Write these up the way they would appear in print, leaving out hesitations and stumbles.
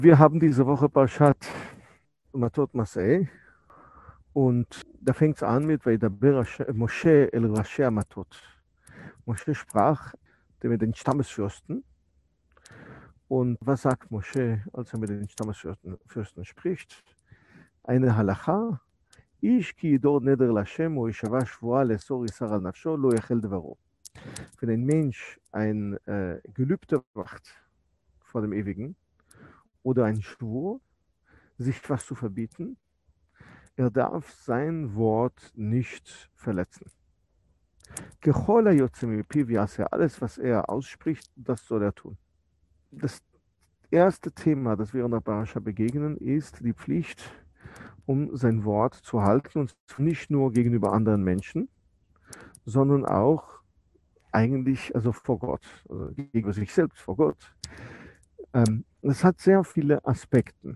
Wir haben diese Woche Parshat Matot Masei und da fängt es an mit Vaidaber Moshe el Rashi Matot. Moshe sprach mit den Stammesfürsten. Und was sagt Moshe, als er mit den Stammesfürsten spricht? Eine Halacha, Ish ki yidor neder Lashem o yishava shvua lesor yisar al nafsho lo yachel devaro. Wenn ein Mensch ein Gelübde macht vor dem Ewigen oder ein Schwur, sich was zu verbieten, er darf sein Wort nicht verletzen. Kechol hayotze mipiv yaseh, alles, was er ausspricht, das soll er tun. Das erste Thema, das wir in der Parasha begegnen, ist die Pflicht, um sein Wort zu halten, und nicht nur gegenüber anderen Menschen, sondern auch eigentlich, also vor Gott, also gegenüber sich selbst, vor Gott. Das hat sehr viele Aspekte.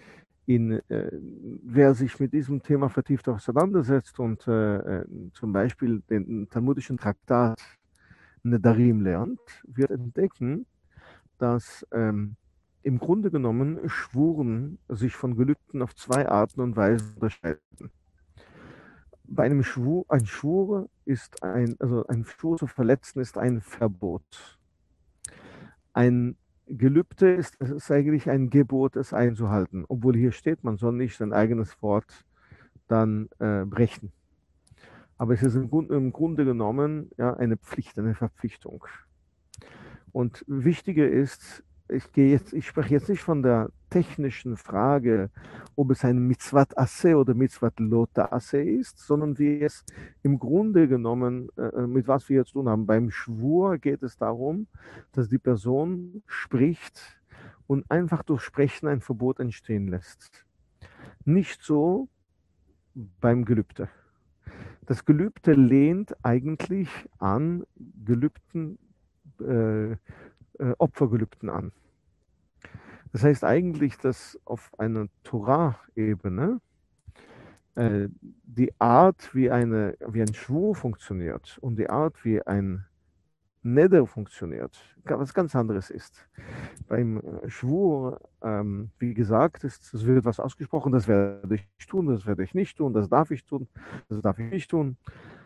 Wer sich mit diesem Thema vertieft auseinandersetzt und zum Beispiel den talmudischen Traktat Nedarim lernt, wird entdecken, dass im Grunde genommen Schwuren sich von Gelübden auf zwei Arten und Weisen unterscheiden. Bei einem Schwur, ein Schwur Schwur zu verletzen ist ein Verbot. Ein Gelübde ist eigentlich ein Gebot, es einzuhalten, obwohl hier steht, man soll nicht sein eigenes Wort dann brechen. Aber es ist im Grunde genommen ja, eine Pflicht, eine Verpflichtung. Und wichtiger ist, ich spreche jetzt nicht von der technischen Frage, ob es ein Mitzvat Aseh oder Mitzvat Lot Aseh ist, sondern wie es im Grunde genommen, mit was wir jetzt tun haben. Beim Schwur geht es darum, dass die Person spricht und einfach durch Sprechen ein Verbot entstehen lässt. Nicht so beim Gelübde. Das Gelübde lehnt eigentlich an Gelübden, Opfergelübden an. Das heißt eigentlich, dass auf einer Torah-Ebene die Art, wie ein Schwur funktioniert und die Art, wie ein Neder funktioniert, was ganz anderes ist. Beim Schwur, wie gesagt, es wird was ausgesprochen, das werde ich tun, das werde ich nicht tun, das darf ich tun, das darf ich nicht tun.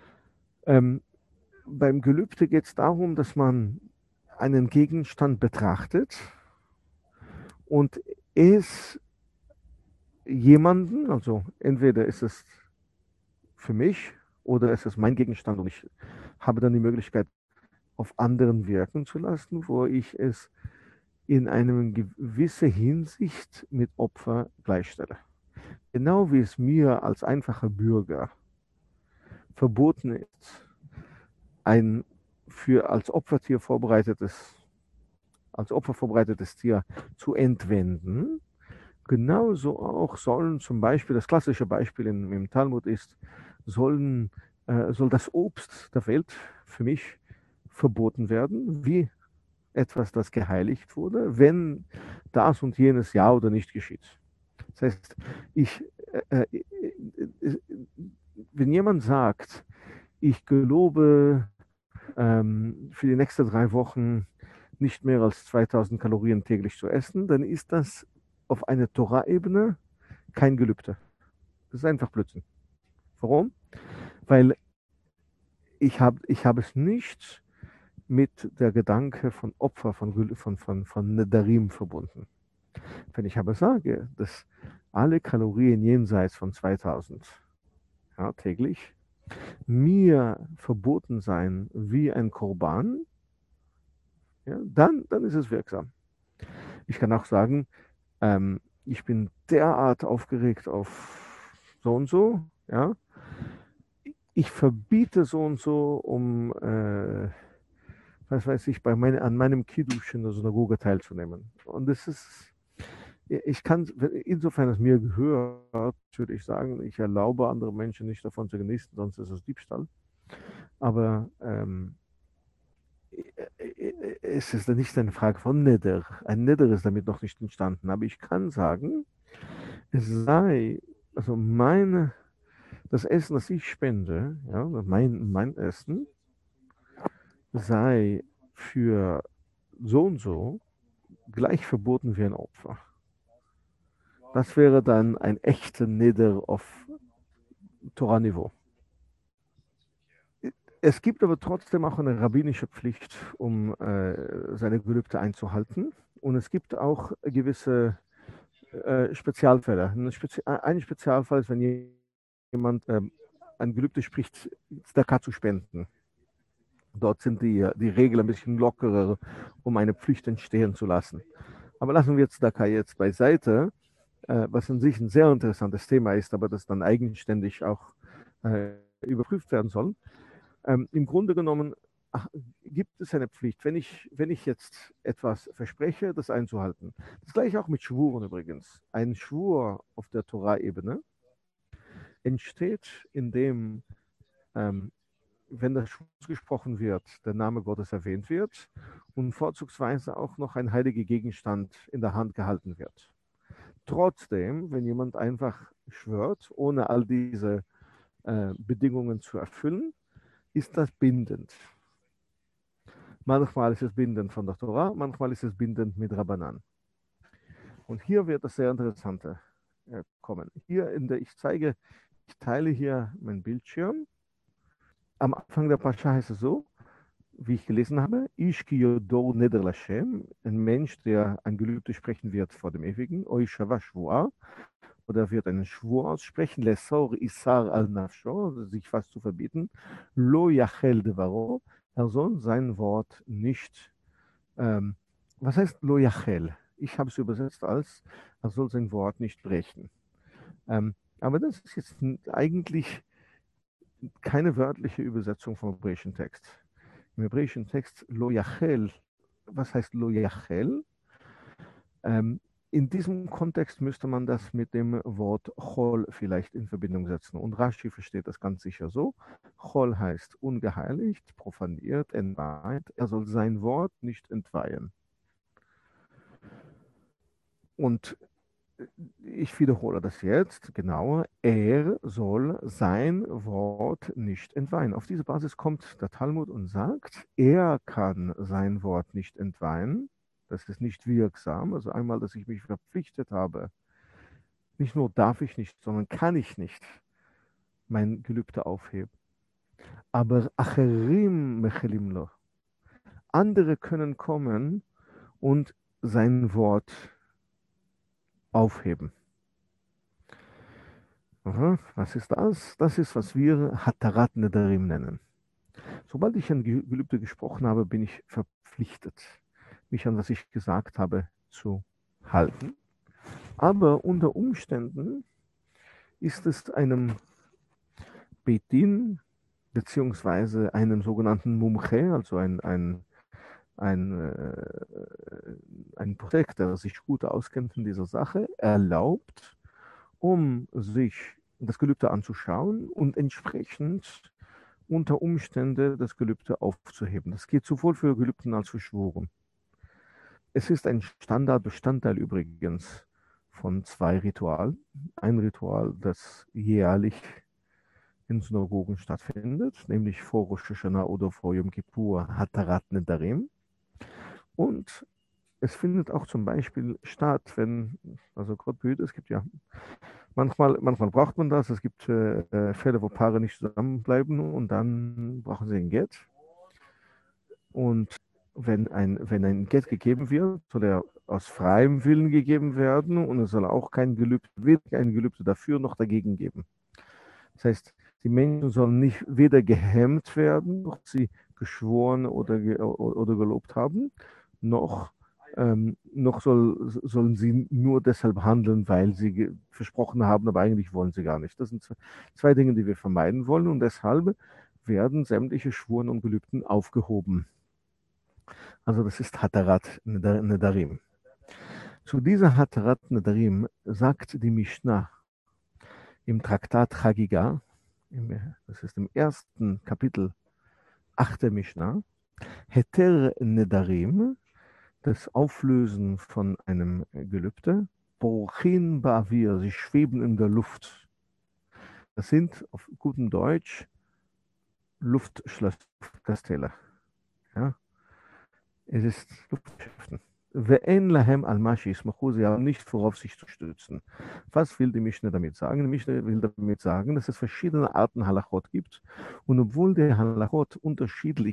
Beim Gelübde geht es darum, dass man einen Gegenstand betrachtet und es jemanden, also entweder ist es für mich oder ist es mein Gegenstand und ich habe dann die Möglichkeit, auf anderen wirken zu lassen, wo ich es in einer gewissen Hinsicht mit Opfer gleichstelle. Genau wie es mir als einfacher Bürger verboten ist, ein als Opfer vorbereitetes Tier zu entwenden. Genauso auch sollen zum Beispiel, das klassische Beispiel im Talmud ist, soll das Obst der Welt für mich verboten werden, wie etwas, das geheiligt wurde, wenn das und jenes ja oder nicht geschieht. Das heißt, wenn jemand sagt, ich gelobe für die nächsten 3 Wochen nicht mehr als 2000 Kalorien täglich zu essen, dann ist das auf einer Torah-Ebene kein Gelübde. Das ist einfach Blödsinn. Warum? Weil ich hab es nicht mit der Gedanke von Opfer, von Nedarim verbunden. Wenn ich aber sage, dass alle Kalorien jenseits von 2000 täglich mir verboten sein wie ein Korban, ja, dann ist es wirksam. Ich kann auch sagen, ich bin derart aufgeregt auf so und so, ja. Ich verbiete so und so, um, was weiß ich, an meinem Kiddush in der Synagoge teilzunehmen. Und das ist, ich kann, insofern es mir gehört, würde ich sagen, ich erlaube andere Menschen nicht davon zu genießen, sonst ist es Diebstahl. Aber es ist nicht eine Frage von Neder. Ein Neder ist damit noch nicht entstanden. Aber ich kann sagen, es sei, also das Essen, das ich spende, ja, mein Essen, sei für so und so gleich verboten wie ein Opfer. Das wäre dann ein echter Neder auf Torah-Niveau. Es gibt aber trotzdem auch eine rabbinische Pflicht, um seine Gelübde einzuhalten. Und es gibt auch gewisse Spezialfälle. Ein Spezialfall ist, wenn jemand ein Gelübde spricht, Zdaka zu spenden. Dort sind die Regeln ein bisschen lockerer, um eine Pflicht entstehen zu lassen. Aber lassen wir Zdaka jetzt beiseite, was an sich ein sehr interessantes Thema ist, aber das dann eigenständig auch überprüft werden soll. Im Grunde genommen gibt es eine Pflicht, wenn ich jetzt etwas verspreche, das einzuhalten. Das gleiche auch mit Schwuren übrigens. Ein Schwur auf der Torah-Ebene entsteht, indem, wenn der Schwur gesprochen wird, der Name Gottes erwähnt wird und vorzugsweise auch noch ein heiliger Gegenstand in der Hand gehalten wird. Trotzdem, wenn jemand einfach schwört, ohne all diese Bedingungen zu erfüllen, ist das bindend. Manchmal ist es bindend von der Torah, manchmal ist es bindend mit Rabbanan. Und hier wird das sehr Interessante kommen. Ich teile hier meinen Bildschirm. Am Anfang der Pascha heißt es so, wie ich gelesen habe, Ish ki yodor neder Lashem, ein Mensch, der ein Gelübde sprechen wird vor dem Ewigen, Oishava Shvua, oder wird einen Schwur aussprechen, Lesor Isar al Nafsho, sich was zu verbieten, Lo Yachel Devaro, er soll sein Wort nicht, was heißt Lo Yachel? Ich habe es übersetzt als, er soll sein Wort nicht brechen. Aber das ist jetzt eigentlich keine wörtliche Übersetzung vom hebräischen Text. Im hebräischen Text Lo Yachel, was heißt Lo Yachel? In diesem Kontext müsste man das mit dem Wort Chol vielleicht in Verbindung setzen. Und Rashi versteht das ganz sicher so. Chol heißt ungeheiligt, profaniert, entweiht. Er soll sein Wort nicht entweihen. Und ich wiederhole das jetzt genauer. Er soll sein Wort nicht entweihen. Auf diese Basis kommt der Talmud und sagt, er kann sein Wort nicht entweihen. Das ist nicht wirksam. Also einmal, dass ich mich verpflichtet habe, nicht nur darf ich nicht, sondern kann ich nicht mein Gelübde aufheben. Aber Acherim mechelim lo. Andere können kommen und sein Wort aufheben. Aha, was ist das? Das ist, was wir Hatarat Nedarim nennen. Sobald ich ein Gelübde gesprochen habe, bin ich verpflichtet, mich an was ich gesagt habe zu halten. Aber unter Umständen ist es einem Betin beziehungsweise einem sogenannten Mumche, also ein Protect, der sich gut auskennt in dieser Sache, erlaubt, um sich das Gelübde anzuschauen und entsprechend unter Umständen das Gelübde aufzuheben. Das geht sowohl für Gelübden als für Schwuren. Es ist ein Standardbestandteil übrigens von zwei Ritualen. Ein Ritual, das jährlich in Synagogen stattfindet, nämlich vor Rosh Hashanah oder vor Yom Kippur, Hatarat Nedarim. Und es findet auch zum Beispiel statt, wenn, also Gott behüte, es gibt ja, manchmal braucht man das, es gibt Fälle, wo Paare nicht zusammenbleiben und dann brauchen sie ein Get. Und wenn ein Get gegeben wird, soll er aus freiem Willen gegeben werden und es soll auch weder ein Gelübde dafür noch dagegen geben. Das heißt, die Menschen sollen nicht weder gehemmt werden, noch sie geschworen oder gelobt haben, noch sollen sie nur deshalb handeln, weil sie versprochen haben, aber eigentlich wollen sie gar nicht. Das sind zwei Dinge, die wir vermeiden wollen und deshalb werden sämtliche Schwuren und Gelübden aufgehoben. Also das ist Hatarat Nedarim. Zu dieser Hatarat Nedarim sagt die Mishnah im Traktat Chagiga, das ist im ersten Kapitel, 8. Mishnah, Heter Nedarim, das Auflösen von einem Gelübde, Borchin Ba'avir, sie schweben in der Luft. Das sind auf gutem Deutsch Luftschlösser, Kastelle. Ja? Es ist Luftschiften. Ve'en lahem al ma she'ismachu, sie haben nicht, worauf sich zu stützen. Was will die Mischna damit sagen? Die Mischna will damit sagen, dass es verschiedene Arten Halachot gibt. Und obwohl die Halachot unterschiedlich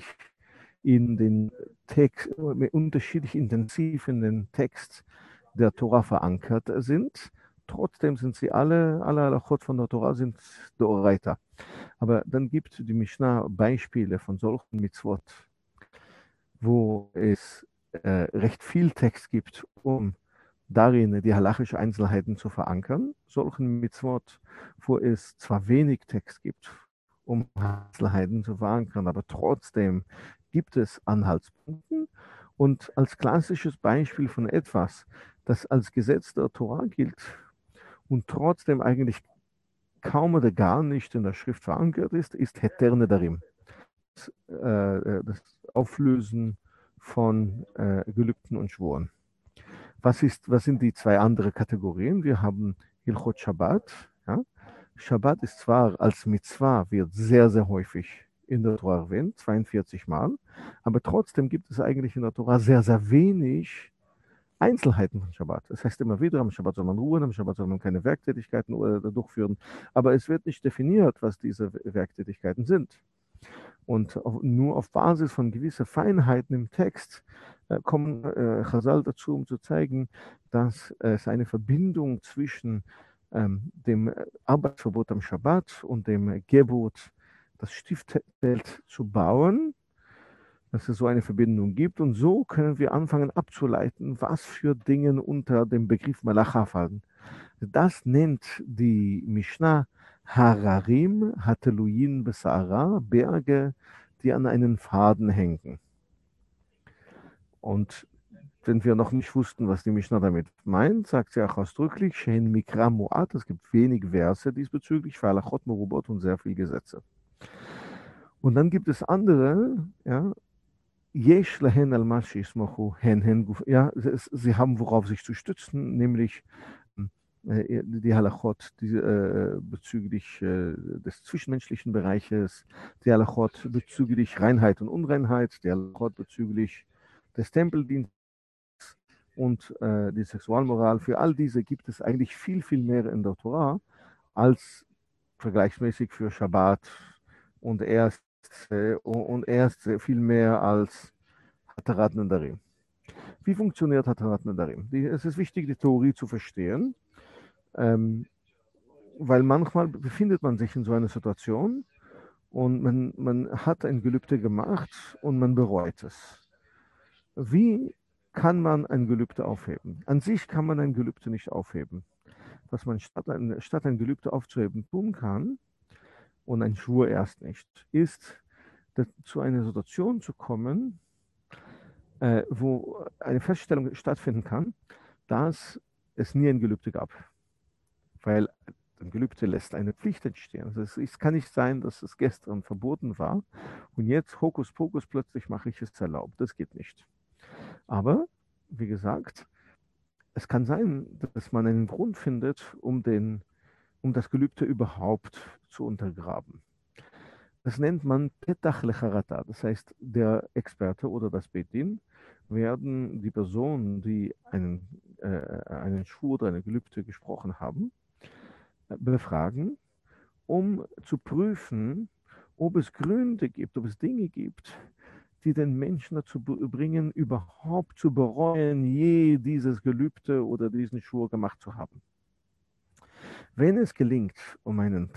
unterschiedlich intensiv in den Text der Tora verankert sind, trotzdem sind sie alle Halachot von der Tora sind Doraita. Aber dann gibt die Mishnah Beispiele von solchen Mitzvot, wo es recht viel Text gibt, um darin die halachischen Einzelheiten zu verankern. Solchen Mitzvot, wo es zwar wenig Text gibt, um Einzelheiten zu verankern, aber trotzdem gibt es Anhaltspunkte. Und als klassisches Beispiel von etwas, das als Gesetz der Tora gilt und trotzdem eigentlich kaum oder gar nicht in der Schrift verankert ist, ist Heter Nedarim. Das Auflösen von Gelübden und Schworen. Was sind die zwei andere Kategorien? Wir haben Hilchot Shabbat. Ja? Shabbat ist zwar als Mitzvah, wird sehr, sehr häufig in der Tora erwähnt, 42 Mal, aber trotzdem gibt es eigentlich in der Tora sehr, sehr wenig Einzelheiten von Shabbat. Das heißt immer wieder, am Shabbat soll man ruhen, am Shabbat soll man keine Werktätigkeiten durchführen, aber es wird nicht definiert, was diese Werktätigkeiten sind. Und nur auf Basis von gewissen Feinheiten im Text kommen Chazal dazu, um zu zeigen, dass es eine Verbindung zwischen dem Arbeitsverbot am Schabbat und dem Gebot, das Stiftzelt zu bauen, dass es so eine Verbindung gibt. Und so können wir anfangen abzuleiten, was für Dinge unter dem Begriff Malacha fallen. Das nennt die Mishnah Hararim Hateluyin Besara, Berge, die an einen Faden hängen. Und wenn wir noch nicht wussten, was die Mishnah damit meint, sagt sie auch ausdrücklich, Shein Mikra Mu'at, es gibt wenig Verse diesbezüglich, Falachot Merubot und sehr viele Gesetze. Und dann gibt es andere, ja, Yesh lahen al mashi ismachu hen hen, ja, sie haben worauf sich zu stützen, nämlich die Halachot bezüglich des zwischenmenschlichen Bereiches, die Halachot bezüglich Reinheit und Unreinheit, die Halachot bezüglich des Tempeldienstes und die Sexualmoral. Für all diese gibt es eigentlich viel, viel mehr in der Tora als vergleichsmäßig für Shabbat und erst viel mehr als Hatarat Nedarim. Wie funktioniert Hatarat Nedarim? Es ist wichtig, die Theorie zu verstehen, weil manchmal befindet man sich in so einer Situation und man hat ein Gelübde gemacht und man bereut es. Wie kann man ein Gelübde aufheben? An sich kann man ein Gelübde nicht aufheben. Was man statt ein Gelübde aufzuheben tun kann, und ein Schwur erst nicht, ist zu einer Situation zu kommen, wo eine Feststellung stattfinden kann, dass es nie ein Gelübde gab. Weil ein Gelübde lässt eine Pflicht entstehen. Also es kann nicht sein, dass es gestern verboten war und jetzt Hokuspokus plötzlich mache ich es erlaubt. Das geht nicht. Aber, wie gesagt, es kann sein, dass man einen Grund findet, um das Gelübde überhaupt zu untergraben. Das nennt man Petach Lecharata. Das heißt, der Experte oder das Beit Din werden die Personen, die einen Schwur oder eine Gelübde gesprochen haben, befragen, um zu prüfen, ob es Gründe gibt, ob es Dinge gibt, die den Menschen dazu bringen, überhaupt zu bereuen, je dieses Gelübde oder diesen Schwur gemacht zu haben. Wenn es gelingt, um einen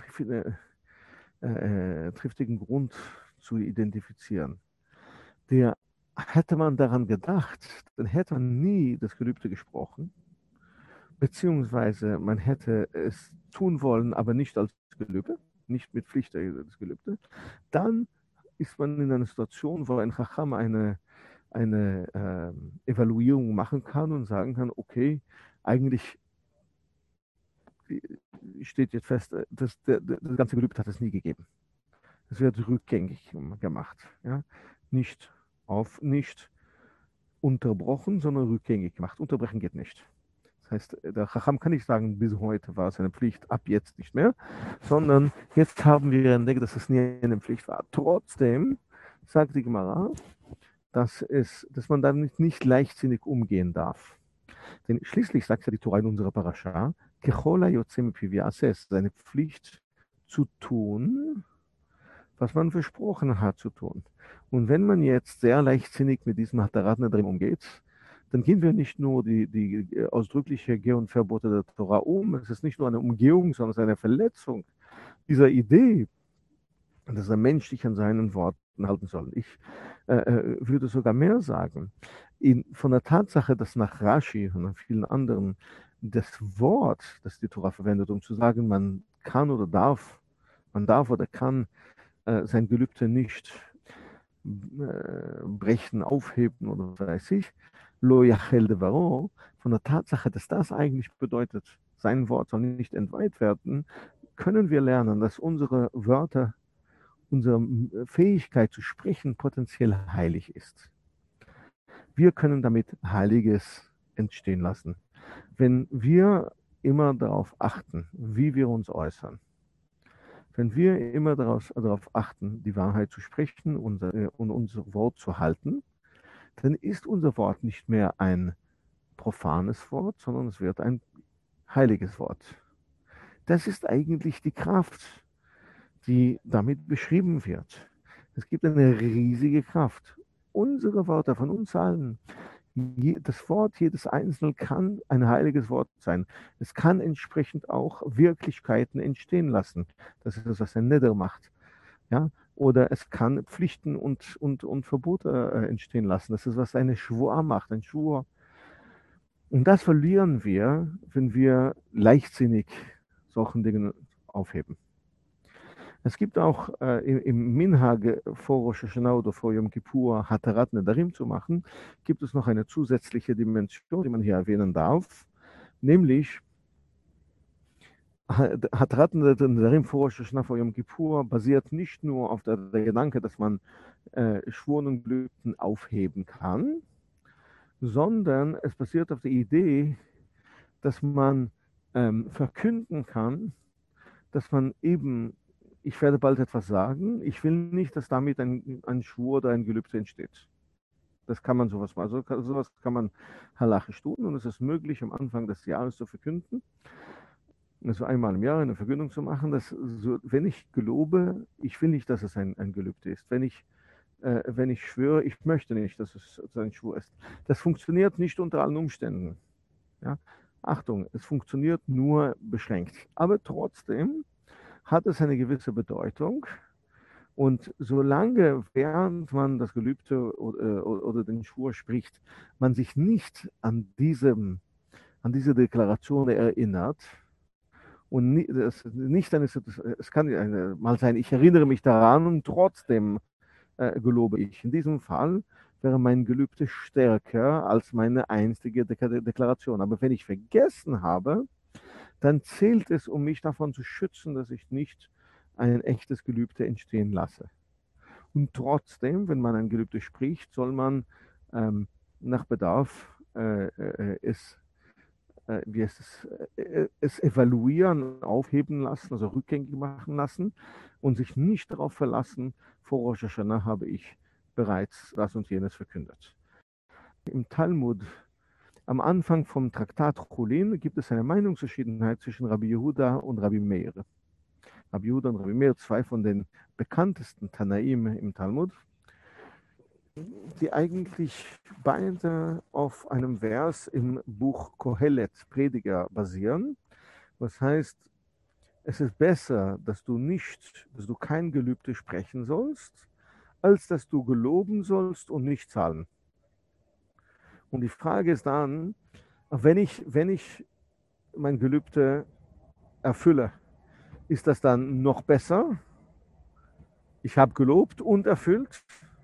triftigen Grund zu identifizieren, hätte man daran gedacht, dann hätte man nie das Gelübde gesprochen, beziehungsweise man hätte es tun wollen, aber nicht als Gelübde, nicht mit Pflicht des Gelübde, dann ist man in einer Situation, wo ein Chacham eine Evaluierung machen kann und sagen kann, okay, eigentlich steht jetzt fest, das ganze Gelübde hat es nie gegeben. Es wird rückgängig gemacht. Ja? Nicht unterbrochen, sondern rückgängig gemacht. Unterbrechen geht nicht. Das heißt, der Chacham kann nicht sagen, bis heute war es eine Pflicht, ab jetzt nicht mehr, sondern jetzt haben wir entdeckt, dass es nie eine Pflicht war. Trotzdem, sagt die Gemara, dass man damit nicht leichtsinnig umgehen darf. Denn schließlich sagt ja die Tora in unserer Parascha, Kechol hayotze mipiv ya'aseh, es ist eine Pflicht zu tun, was man versprochen hat zu tun. Und wenn man jetzt sehr leichtsinnig mit diesem Hatarat Nedarim umgeht, dann gehen wir nicht nur die ausdrückliche Geh- und Verbote der Tora um, es ist nicht nur eine Umgehung, sondern es ist eine Verletzung dieser Idee, dass ein Mensch sich an seinen Worten halten soll. Ich würde sogar mehr sagen. Von der Tatsache, dass nach Rashi und nach vielen anderen das Wort, das die Tora verwendet, um zu sagen, man kann oder darf, man darf oder kann sein Gelübde nicht brechen, aufheben oder was weiß ich, lo yachel devaro, von der Tatsache, dass das eigentlich bedeutet, sein Wort soll nicht entweiht werden, können wir lernen, dass unsere Wörter, unsere Fähigkeit zu sprechen potenziell heilig ist. Wir können damit Heiliges entstehen lassen. Wenn wir immer darauf achten, wie wir uns äußern, wenn wir immer darauf achten, die Wahrheit zu sprechen und unser Wort zu halten, dann ist unser Wort nicht mehr ein profanes Wort, sondern es wird ein heiliges Wort. Das ist eigentlich die Kraft, die damit beschrieben wird. Es gibt eine riesige Kraft. Unsere Worte von uns allen, das Wort jedes Einzelnen kann ein heiliges Wort sein. Es kann entsprechend auch Wirklichkeiten entstehen lassen. Das ist das, was ein Neder macht. Ja? Oder es kann Pflichten und Verbote entstehen lassen. Das ist, was eine Schwur macht, ein Schwur. Und das verlieren wir, wenn wir leichtsinnig solchen Dingen aufheben. Es gibt auch im Minhag vor Rosh Hashanah oder vor Yom Kippur Hatarat Nedarim zu machen, gibt es noch eine zusätzliche Dimension, die man hier erwähnen darf, nämlich Hatarat Nedarim vor Rosh Hashanah vor Yom Kippur basiert nicht nur auf der Gedanke, dass man Schwuren und Gelübden aufheben kann, sondern es basiert auf der Idee, dass man verkünden kann, dass man eben, ich werde bald etwas sagen, ich will nicht, dass damit ein Schwur oder ein Gelübde entsteht. Das kann man sowas machen. Sowas kann man halachisch tun und es ist möglich, am Anfang des Jahres zu verkünden, also einmal im Jahr eine Verkündung zu machen, dass so, wenn ich gelobe, ich will nicht, dass es ein Gelübde ist. Wenn ich schwöre, ich möchte nicht, dass es ein Schwur ist. Das funktioniert nicht unter allen Umständen. Ja? Achtung, es funktioniert nur beschränkt. Aber trotzdem hat es eine gewisse Bedeutung. Und solange, während man das Gelübde oder den Schwur spricht, man sich nicht an diese Deklaration erinnert und nicht es kann mal sein, ich erinnere mich daran und trotzdem gelobe ich. In diesem Fall wäre mein Gelübde stärker als meine einstige Deklaration. Aber wenn ich vergessen habe, dann zählt es, um mich davon zu schützen, dass ich nicht ein echtes Gelübde entstehen lasse. Und trotzdem, wenn man ein Gelübde spricht, soll man nach Bedarf es evaluieren, aufheben lassen, also rückgängig machen lassen und sich nicht darauf verlassen, vor Rosh Hashanah habe ich bereits das und jenes verkündet. Im Talmud, am Anfang vom Traktat Chulin, gibt es eine Meinungsverschiedenheit zwischen Rabbi Yehuda und Rabbi Meir. Rabbi Yehuda und Rabbi Meir, zwei von den bekanntesten Tanaim im Talmud, die eigentlich beide auf einem Vers im Buch Kohelet, Prediger, basieren. Das heißt, es ist besser, dass du kein Gelübde sprechen sollst, als dass du geloben sollst und nicht zahlen. Und die Frage ist dann, wenn ich mein Gelübde erfülle, ist das dann noch besser? Ich habe gelobt und erfüllt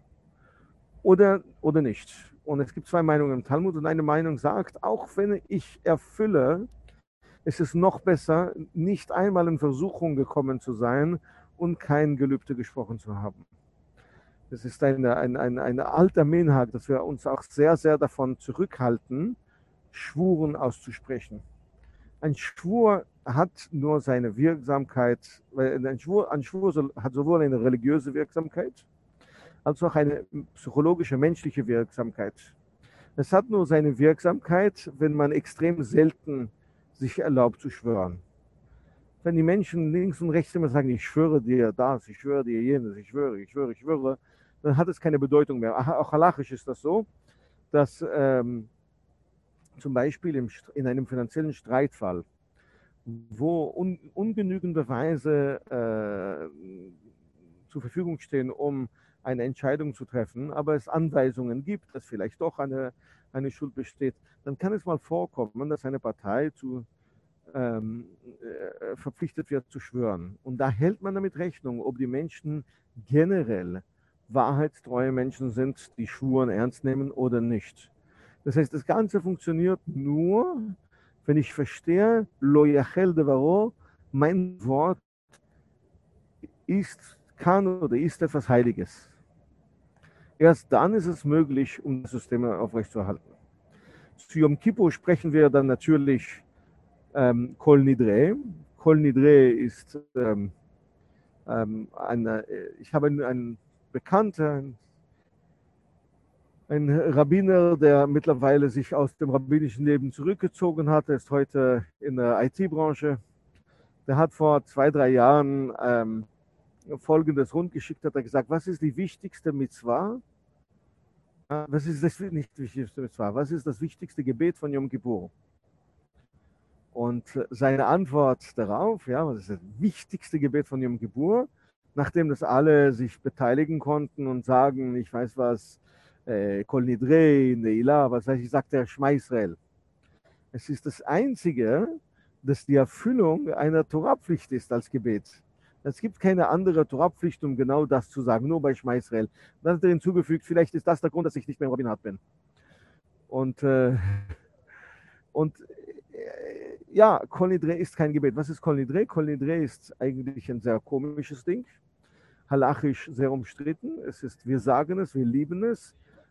oder nicht? Und es gibt zwei Meinungen im Talmud und eine Meinung sagt, auch wenn ich erfülle, ist es noch besser, nicht einmal in Versuchung gekommen zu sein und kein Gelübde gesprochen zu haben. Das ist ein alter Minhag, dass wir uns auch sehr, sehr davon zurückhalten, Schwuren auszusprechen. Ein Schwur hat nur seine Wirksamkeit, weil ein Schwur hat sowohl eine religiöse Wirksamkeit als auch eine psychologische, menschliche Wirksamkeit. Es hat nur seine Wirksamkeit, wenn man extrem selten sich erlaubt zu schwören. Wenn die Menschen links und rechts immer sagen, ich schwöre dir das, ich schwöre dir jenes, ich schwöre, ich schwöre, ich schwöre, dann hat es keine Bedeutung mehr. Auch halachisch ist das so, dass zum Beispiel in einem finanziellen Streitfall, wo ungenügend Beweise zur Verfügung stehen, um eine Entscheidung zu treffen, aber es Anweisungen gibt, dass vielleicht doch eine Schuld besteht, dann kann es mal vorkommen, dass eine Partei verpflichtet wird zu schwören. Und da hält man damit Rechnung, ob die Menschen generell wahrheitstreue Menschen sind, die Schwuren ernst nehmen oder nicht. Das heißt, das Ganze funktioniert nur, wenn ich verstehe, lo yachel devaro, mein Wort kann oder ist etwas Heiliges. Erst dann ist es möglich, um das System aufrechtzuerhalten. Zu Yom Kippur sprechen wir dann natürlich Kol Nidre. Kol Nidre ist ich habe einen Bekannten, ein Rabbiner, der mittlerweile sich aus dem rabbinischen Leben zurückgezogen hat. Er ist heute in der IT-Branche. Der hat vor 2, 3 Jahren Folgendes rundgeschickt, hat er gesagt, was ist die wichtigste Mitzvah? Was ist das nicht wichtigste Mitzvah? Was ist das wichtigste Gebet von Yom Kippur? Und seine Antwort darauf, ja, was ist das wichtigste Gebet von Yom Kippur, nachdem das alle sich beteiligen konnten und sagen, ich weiß was, Kol Nidrei, Neila, was weiß ich, sagt der Shema Israel. Es ist das Einzige, das die Erfüllung einer Torah-Pflicht ist als Gebet. Es gibt keine andere Torah-Pflicht, um genau das zu sagen, nur bei Shema Israel. Dann hat er hinzugefügt, vielleicht ist das der Grund, dass ich nicht mehr im Rabbinat bin. Und ja, Kol Nidre ist kein Gebet. Was ist Kol Nidre? Kol Nidre ist eigentlich ein sehr komisches Ding, halachisch sehr umstritten. Es ist, wir sagen es, wir lieben es.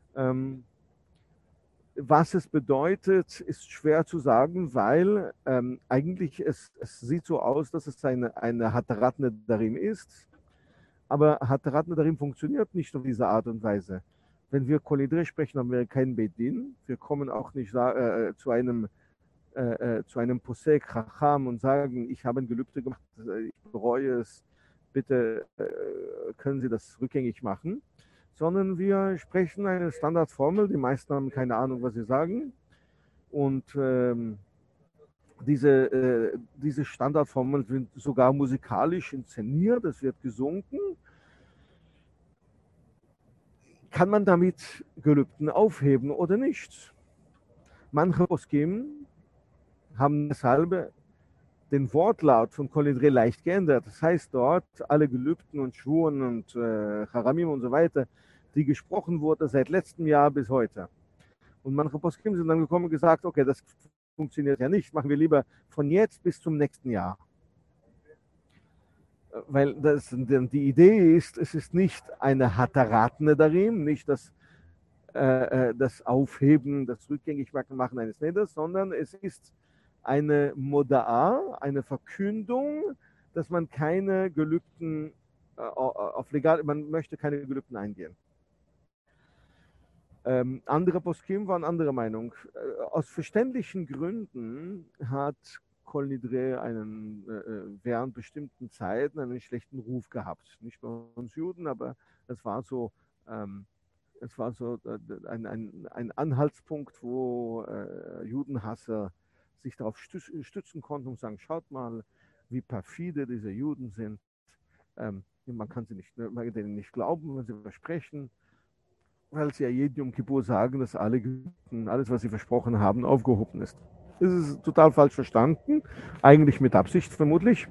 Was es bedeutet, ist schwer zu sagen, weil eigentlich es sieht so aus, dass es eine Hatarat Nedarim ist. Aber Hatarat Nedarim funktioniert nicht auf diese Art und Weise. Wenn wir Kol Nidre sprechen, haben wir kein Bedin. Wir kommen auch nicht zu einem Posek Chacham und sagen, ich habe ein Gelübde gemacht, ich bereue es, bitte können Sie das rückgängig machen, sondern wir sprechen eine Standardformel, die meisten haben keine Ahnung, was sie sagen, und diese Standardformeln sind sogar musikalisch inszeniert, es wird gesungen. Kann man damit Gelübden aufheben oder nicht? Manche Poskim haben deshalb den Wortlaut von Kol Nidre leicht geändert. Das heißt dort, alle Gelübden und Schwuren und Charamim und so weiter, die gesprochen wurden seit letztem Jahr bis heute. Und manche Poskim sind dann gekommen und gesagt, okay, das funktioniert ja nicht, machen wir lieber von jetzt bis zum nächsten Jahr. Weil die Idee ist, es ist nicht eine Hatarat Nedarim, nicht das Aufheben, das Rückgängigmachen eines Neders, sondern es ist eine Moda'a, eine Verkündung, dass man keine Gelübden man möchte keine Gelübden eingehen. Andere Poskim waren anderer Meinung. Aus verständlichen Gründen hat Kol Nidre während bestimmten Zeiten einen schlechten Ruf gehabt. Nicht bei uns Juden, aber es war so ein Anhaltspunkt, wo Judenhasser sich darauf stützen konnten und sagen, schaut mal, wie perfide diese Juden sind. Man kann denen nicht glauben, wenn sie versprechen, weil sie ja jeden Yom Kippur sagen, dass alles, was sie versprochen haben, aufgehoben ist. Das ist total falsch verstanden, eigentlich mit Absicht vermutlich.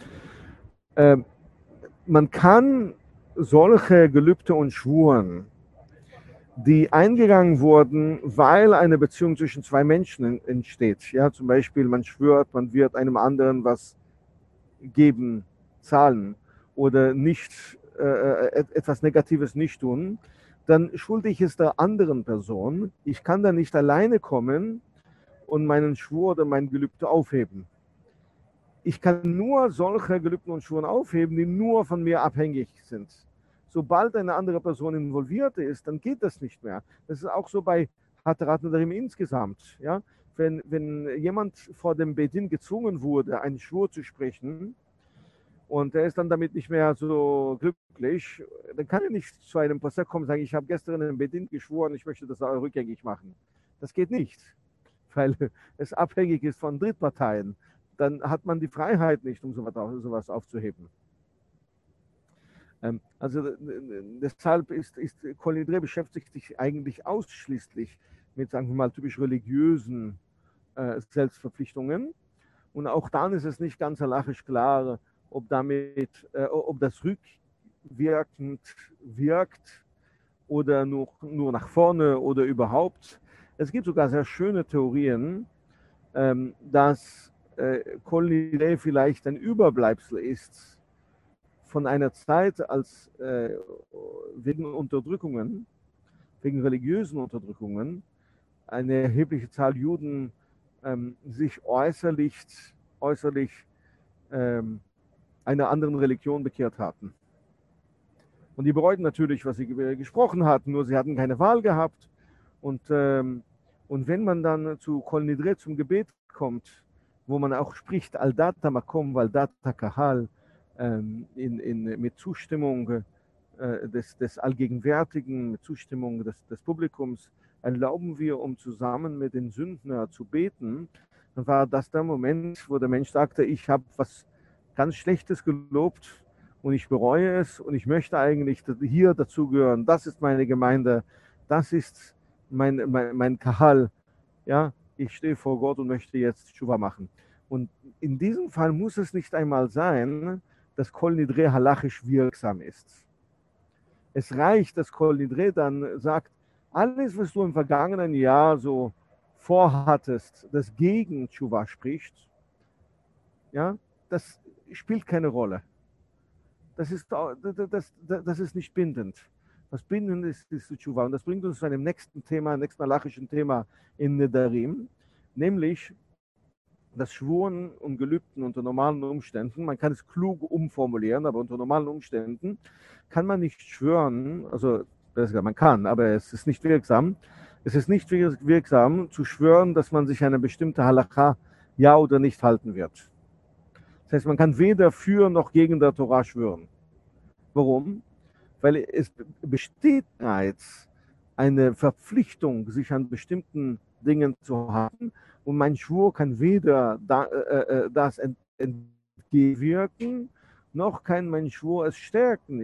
Man kann solche Gelübde und Schwuren, die eingegangen wurden, weil eine Beziehung zwischen zwei Menschen entsteht. Ja, zum Beispiel, man schwört, man wird einem anderen was geben, zahlen oder nicht etwas Negatives nicht tun, dann schulde ich es der anderen Person. Ich kann da nicht alleine kommen und meinen Schwur oder mein Gelübde aufheben. Ich kann nur solche Gelübden und Schwuren aufheben, die nur von mir abhängig sind. Sobald eine andere Person involviert ist, dann geht das nicht mehr. Das ist auch so bei Hatarat Nedarim insgesamt. Ja? Wenn jemand vor dem Bedin gezwungen wurde, einen Schwur zu sprechen, und er ist dann damit nicht mehr so glücklich, dann kann er nicht zu einem Pastor kommen und sagen, ich habe gestern in Bedin geschworen, ich möchte das rückgängig machen. Das geht nicht, weil es abhängig ist von Drittparteien. Dann hat man die Freiheit nicht, um sowas aufzuheben. Also deshalb ist Kol Nidre beschäftigt sich eigentlich ausschließlich mit, sagen wir mal, typisch religiösen Selbstverpflichtungen. Und auch dann ist es nicht ganz halachisch klar, ob das rückwirkend wirkt oder nur nach vorne oder überhaupt. Es gibt sogar sehr schöne Theorien, dass Kol Nidre vielleicht ein Überbleibsel ist von einer Zeit, als wegen Unterdrückungen, wegen religiösen Unterdrückungen, eine erhebliche Zahl Juden sich äußerlich einer anderen Religion bekehrt hatten. Und die bereuten natürlich, was sie gesprochen hatten, nur sie hatten keine Wahl gehabt. Und wenn man dann zu Kol Nidre, zum Gebet kommt, wo man auch spricht, Al-Data Makom, Al-Data Kahal, mit Zustimmung des Allgegenwärtigen, mit Zustimmung des Publikums, erlauben wir, um zusammen mit den Sündner zu beten. Dann war das der Moment, wo der Mensch sagte, ich habe was ganz Schlechtes gelobt und ich bereue es und ich möchte eigentlich hier dazugehören. Das ist meine Gemeinde, das ist mein Kahal. Ja, ich stehe vor Gott und möchte jetzt Tshuva machen. Und in diesem Fall muss es nicht einmal sein, dass Kol Nidre halachisch wirksam ist. Es reicht, dass Kol Nidre dann sagt, alles, was du im vergangenen Jahr so vorhattest, das gegen Tshuva spricht, ja, das spielt keine Rolle. Das ist nicht bindend. Was bindend ist die Tshuva. Und das bringt uns zu einem nächsten halachischen Thema in Nedarim, nämlich das Schwuren und Gelübden unter normalen Umständen. Man kann es klug umformulieren, aber unter normalen Umständen kann man nicht schwören, also man kann, aber es ist nicht wirksam. Es ist nicht wirksam zu schwören, dass man sich an eine bestimmte Halacha ja oder nicht halten wird. Das heißt, man kann weder für noch gegen der Torah schwören. Warum? Weil es besteht bereits eine Verpflichtung, sich an bestimmten Dingen zu halten. Und mein Schwur kann weder das entgegenwirken, noch kann mein Schwur es stärken.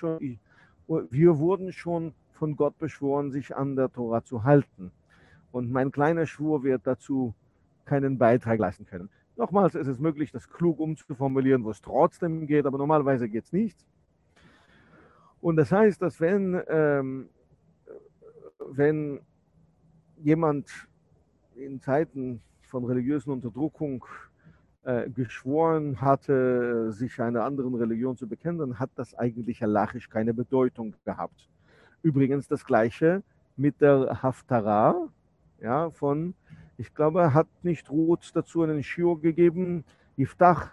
Wir wurden schon von Gott beschworen, sich an der Tora zu halten. Und mein kleiner Schwur wird dazu keinen Beitrag leisten können. Nochmals, es ist möglich, das klug umzuformulieren, wo es trotzdem geht, aber normalerweise geht es nicht. Und das heißt, dass wenn jemand in Zeiten von religiösen Unterdrückung geschworen hatte, sich einer anderen Religion zu bekennen, dann hat das eigentlich halachisch keine Bedeutung gehabt. Übrigens das Gleiche mit der Haftarah, ja, ich glaube, er hat nicht Ruth dazu einen Shiur gegeben, Yiftach,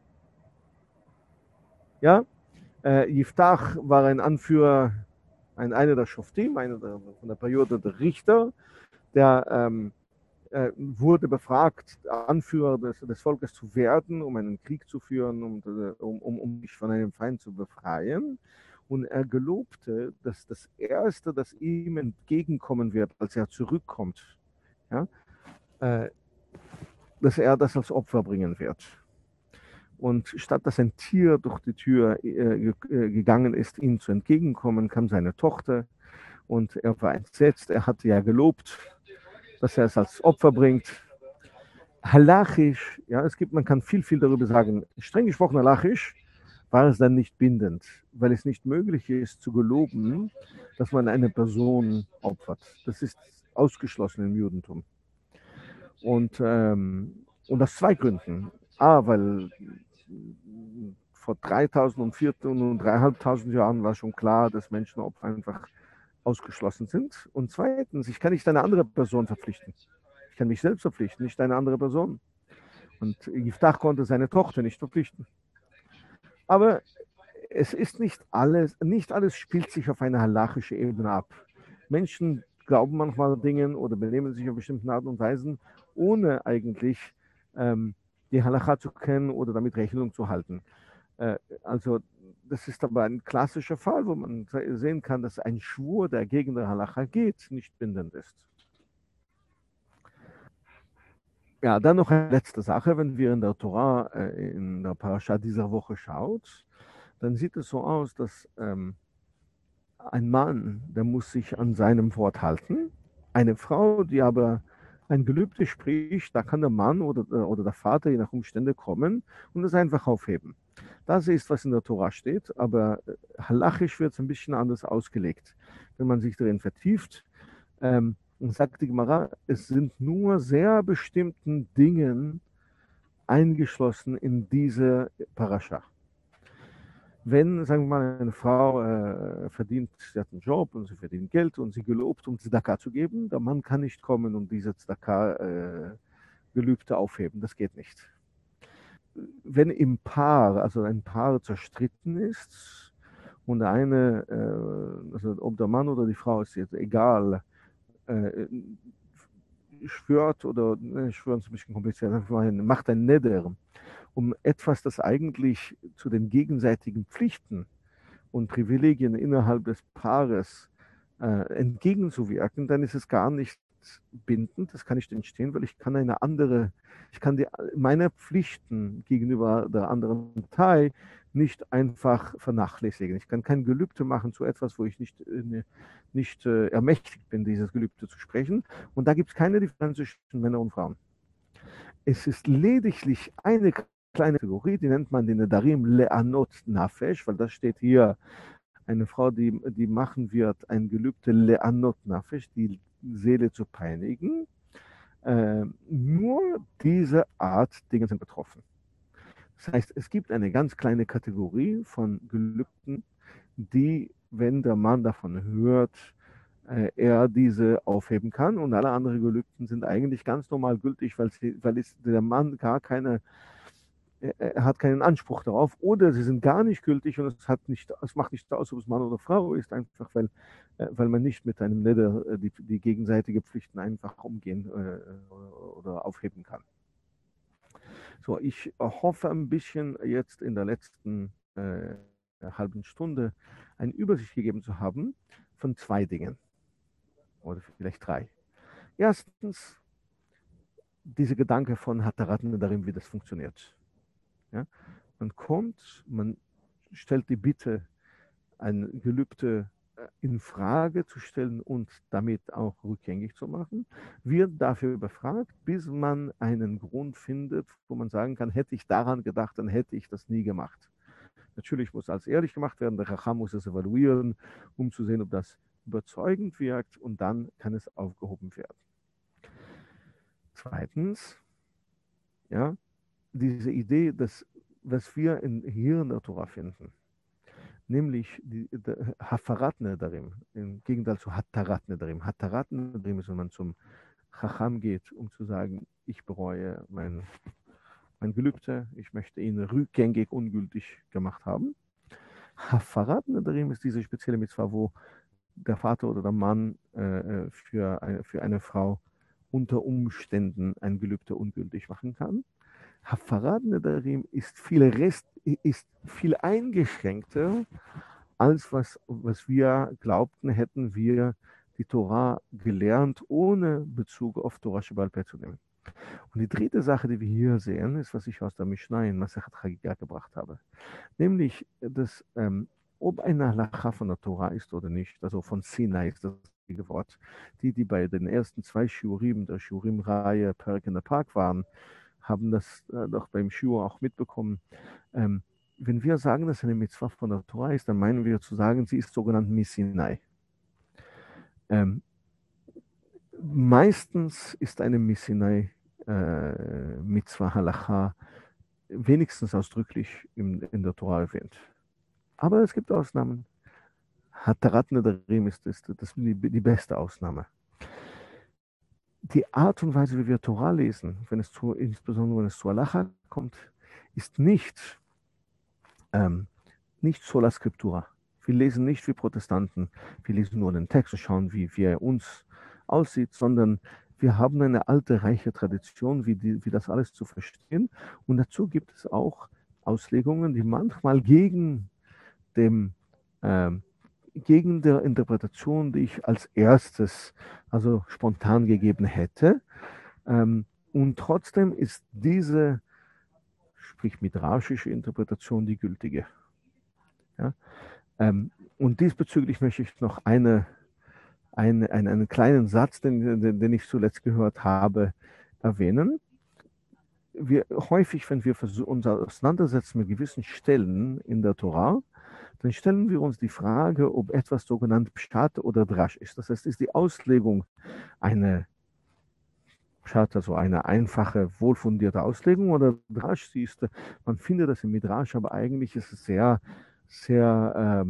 ja, Yiftach war ein Anführer, einer der Shoftim, von der Periode der Richter, der wurde befragt, Anführer des Volkes zu werden, um einen Krieg zu führen, um sich von einem Feind zu befreien. Und er gelobte, dass das Erste, das ihm entgegenkommen wird, als er zurückkommt, ja, dass er das als Opfer bringen wird. Und statt dass ein Tier durch die Tür gegangen ist, ihm zu entgegenkommen, kam seine Tochter und er war entsetzt. Er hatte ja gelobt, dass er es als Opfer bringt. Halachisch, ja, man kann viel darüber sagen. Streng gesprochen halachisch war es dann nicht bindend, weil es nicht möglich ist zu geloben, dass man eine Person opfert. Das ist ausgeschlossen im Judentum. Und aus zwei Gründen. A, weil vor 3000 und 4000 und 3500 Jahren war schon klar, dass Menschenopfer einfach ausgeschlossen sind. Und zweitens, ich kann nicht eine andere Person verpflichten. Ich kann mich selbst verpflichten, nicht eine andere Person. Und Yiftach konnte seine Tochter nicht verpflichten. Aber es ist nicht alles spielt sich auf einer halachische Ebene ab. Menschen glauben manchmal Dingen oder benehmen sich auf bestimmten Arten und Weisen, ohne eigentlich die Halacha zu kennen oder damit Rechnung zu halten. Also das ist aber ein klassischer Fall, wo man sehen kann, dass ein Schwur, der gegen der Halacha geht, nicht bindend ist. Ja, dann noch eine letzte Sache, wenn wir in der Torah, in der Parascha dieser Woche schaut, dann sieht es so aus, dass ein Mann, der muss sich an seinem Wort halten. Eine Frau, die aber ein Gelübde spricht, da kann der Mann oder der Vater je nach Umstände kommen und es einfach aufheben. Das ist, was in der Tora steht, aber halachisch wird es ein bisschen anders ausgelegt. Wenn man sich darin vertieft, sagt die Gemara, es sind nur sehr bestimmten Dingen eingeschlossen in diese Parascha. Wenn, sagen wir mal, eine Frau verdient, sie hat einen Job und sie verdient Geld und sie gelobt, um Tzedakah zu geben, der Mann kann nicht kommen und diese Tzedakah-Gelübde aufheben. Das geht nicht. Wenn im Paar, also ein Paar zerstritten ist und der eine, also ob der Mann oder die Frau ist jetzt egal, schwört oder, schwören ist ein bisschen kompliziert, macht ein Neder, um etwas, das eigentlich zu den gegenseitigen Pflichten und Privilegien innerhalb des Paares entgegenzuwirken, dann ist es gar nicht bindend, das kann nicht entstehen, weil ich kann meine Pflichten gegenüber der anderen Partei nicht einfach vernachlässigen. Ich kann kein Gelübde machen zu etwas, wo ich nicht ermächtigt bin, dieses Gelübde zu sprechen. Und da gibt es keine Differenz zwischen Männern und Frauen. Es ist lediglich eine kleine Kategorie, die nennt man den Nedarim Le'anot Nafesh, weil das steht hier, eine Frau, die machen wird, ein Gelübde Le'anot Nafesh, die Seele zu peinigen. Nur diese Art Dinge sind betroffen. Das heißt, es gibt eine ganz kleine Kategorie von Gelübden, die, wenn der Mann davon hört, er diese aufheben kann, und alle anderen Gelübden sind eigentlich ganz normal gültig, weil der Mann gar keine, er hat keinen Anspruch darauf, oder sie sind gar nicht gültig und es macht nicht aus, ob es Mann oder Frau ist, einfach weil man nicht mit einem Neder die gegenseitige Pflichten einfach umgehen oder aufheben kann. So, ich hoffe ein bisschen jetzt in der letzten halben Stunde eine Übersicht gegeben zu haben von zwei Dingen oder vielleicht drei. Erstens, dieser Gedanke von Hataraten darin, wie das funktioniert. Ja? Man stellt die Bitte, ein Gelübde in Frage zu stellen und damit auch rückgängig zu machen, wird dafür befragt, bis man einen Grund findet, wo man sagen kann, hätte ich daran gedacht, dann hätte ich das nie gemacht. Natürlich muss alles ehrlich gemacht werden, der Chacham muss es evaluieren, um zu sehen, ob das überzeugend wirkt, und dann kann es aufgehoben werden. Zweitens, ja, diese Idee, was wir hier in der Tora finden, nämlich Hafarat Nedarim, im Gegenteil zu Hatarat Nedarim. Hatarat Nedarim ist, wenn man zum Chacham geht, um zu sagen, ich bereue mein Gelübde, ich möchte ihn rückgängig, ungültig gemacht haben. Hafarat Nedarim ist diese spezielle Mitzvah, wo der Vater oder der Mann für eine Frau unter Umständen ein Gelübde ungültig machen kann. Hafarat Nedarim ist viel eingeschränkter, als was wir glaubten, hätten wir die Tora gelernt, ohne Bezug auf Torah Sheba'al Peh zu nehmen. Und die dritte Sache, die wir hier sehen, ist, was ich aus der Mishnah in Masechet Chagiga gebracht habe. Nämlich, dass ob eine Halacha von der Tora ist oder nicht, also von Sinai ist das Wort, die bei den ersten zwei Shiurim der Shiurim-Reihe Perek in der Park waren, haben das doch beim Shiur auch mitbekommen. Wenn wir sagen, dass eine Mitzvah von der Tora ist, dann meinen wir zu sagen, sie ist sogenannt Misinai. Meistens ist eine Misinai Mitzvah Halacha wenigstens ausdrücklich in der Tora erwähnt. Aber es gibt Ausnahmen. Hatarat Nedarim ist die beste Ausnahme. Die Art und Weise, wie wir Torah lesen, insbesondere wenn es zu Halacha kommt, ist nicht nicht sola scriptura. Wir lesen nicht wie Protestanten, wir lesen nur den Text und schauen, wie er uns aussieht, sondern wir haben eine alte, reiche Tradition, wie das alles zu verstehen. Und dazu gibt es auch Auslegungen, die manchmal dem, ähm, gegen der Interpretation, die ich als erstes, also spontan gegeben hätte. Und trotzdem ist diese, sprich midrashische Interpretation die gültige. Ja? Und diesbezüglich möchte ich noch einen kleinen Satz, den ich zuletzt gehört habe, erwähnen. Häufig, wenn wir uns auseinandersetzen mit gewissen Stellen in der Torah, dann stellen wir uns die Frage, ob etwas sogenannt Pshat oder Drash ist. Das heißt, ist die Auslegung eine Pshat, also eine einfache, wohlfundierte Auslegung, oder Drash, man findet das im Midrash, aber eigentlich ist es sehr, sehr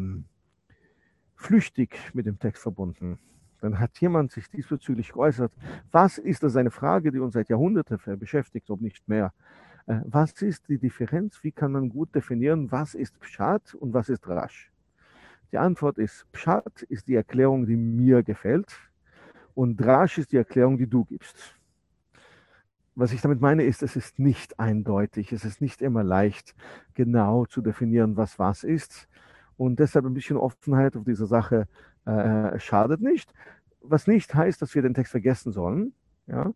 flüchtig mit dem Text verbunden. Dann hat jemand sich diesbezüglich geäußert. Was ist das eine Frage, die uns seit Jahrhunderten beschäftigt, ob nicht mehr? Was ist die Differenz? Wie kann man gut definieren, was ist Pshat und was ist Drash? Die Antwort ist, Pshat ist die Erklärung, die mir gefällt, und Drash ist die Erklärung, die du gibst. Was ich damit meine, ist, es ist nicht eindeutig, es ist nicht immer leicht, genau zu definieren, was ist. Und deshalb ein bisschen Offenheit auf diese Sache schadet nicht. Was nicht heißt, dass wir den Text vergessen sollen. Ja?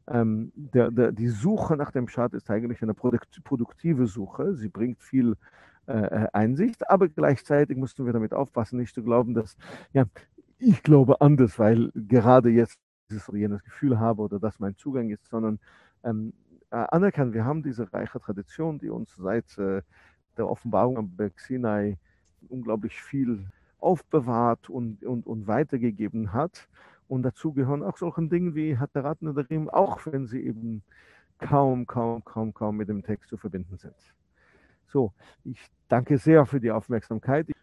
Die Suche nach dem Pshat ist eigentlich eine produktive Suche. Sie bringt viel Einsicht, aber gleichzeitig müssen wir damit aufpassen, nicht zu glauben, dass, ja, ich glaube anders, weil gerade jetzt dieses oder jenes Gefühl habe oder das mein Zugang ist, sondern anerkennen, wir haben diese reiche Tradition, die uns seit der Offenbarung am Berg Sinai unglaublich viel aufbewahrt und weitergegeben hat. Und dazu gehören auch solche Dinge wie Hatarat Nedarim, auch wenn sie eben kaum mit dem Text zu verbinden sind. So, ich danke sehr für die Aufmerksamkeit.